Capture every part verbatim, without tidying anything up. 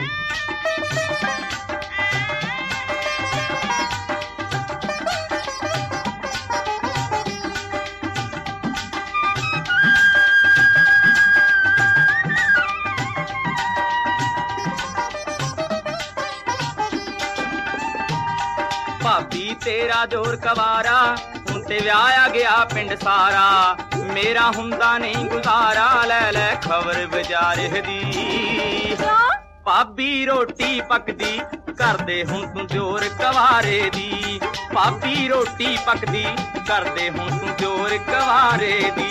ਭਾਬੀ ਤੇਰਾ ਜੋਰ ਕਵਾਰਾ ਹੁਣ ਤੇ ਵਿਆਹਿਆ ਗਿਆ ਪਿੰਡ ਸਾਰਾ ਮੇਰਾ ਹੁੰਦਾ ਨਹੀਂ ਗੁਜ਼ਾਰਾ ਲੈ ਲੈ ਖਬਰ ਬਾਜ਼ਾਰ ਦੀ ਭਾਬੀ ਰੋਟੀ ਪੱਕਦੀ ਕਰਦੇ ਹੁਣ ਤੂੰ ਜੋਰ ਕਵਾਰੇ ਦੀ ਭਾਬੀ ਰੋਟੀ ਪੱਕਦੀ ਕਰਦੇ ਹੁਣ ਤੂੰ ਜੋਰ ਕਵਾਰੇ ਦੀ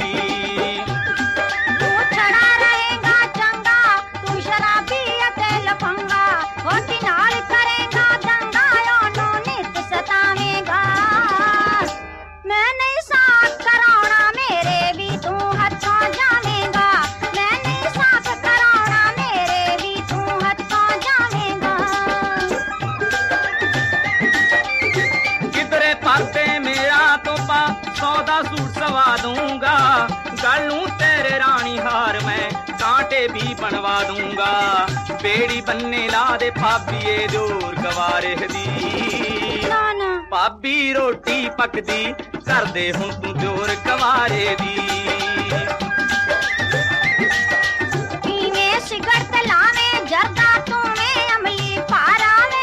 सौदा सूट सवा दूंगा गल नूं तेरे रानी हार मैं कांटे भी बनवा दूंगा बेड़ी बन्ने ला दे भाभीए जोर गवारे दी भाभी रोटी पकदी कर दे हुण तू जोर गवारे दी सिगरत लावे जरदा तू में अमली पारावे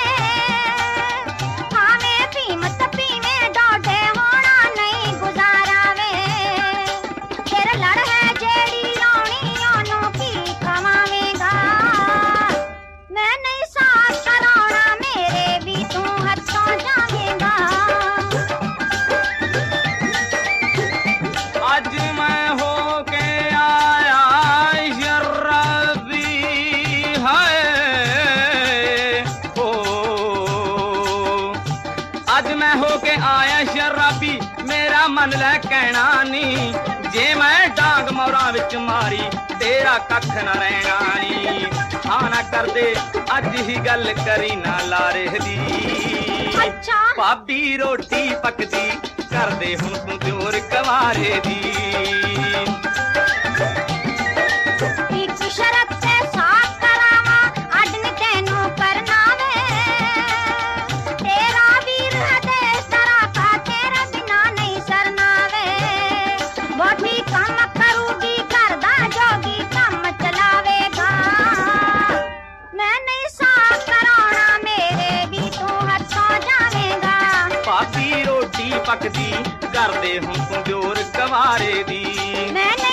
खावे पीमत पीवे डोडे होना नहीं गुजारावे फिर लड़ है जेड़ी लाउनी ओनू की खवावेगा मैं नहीं साथ कराउना मेरे भी तू हथों जावेगा आज मैं हो के आया अज मैं हो के आया शराबी मेरा मन लै कहना नी जे मैं डांग मोरा विच मारी तेरा कख न रहना नी हाँ ना कर दे अज ही गल करी ना लारे दी अच्छा भाभी रोटी पकदी कर दे हुण तू जोर कवारे दी एक शरत से साथ करावा अडन तेनू करना वे तेरा वीर हदे सरा का तेरा बिना नहीं सरना वे बोटी काम करूगी करदा जोगी काम चलावेगा मैं नहीं साथ कराउना मेरे भी तू हथों जावेगा भाभी रोटी पकदी कर दे हुण तू जोर कवारे दी मैं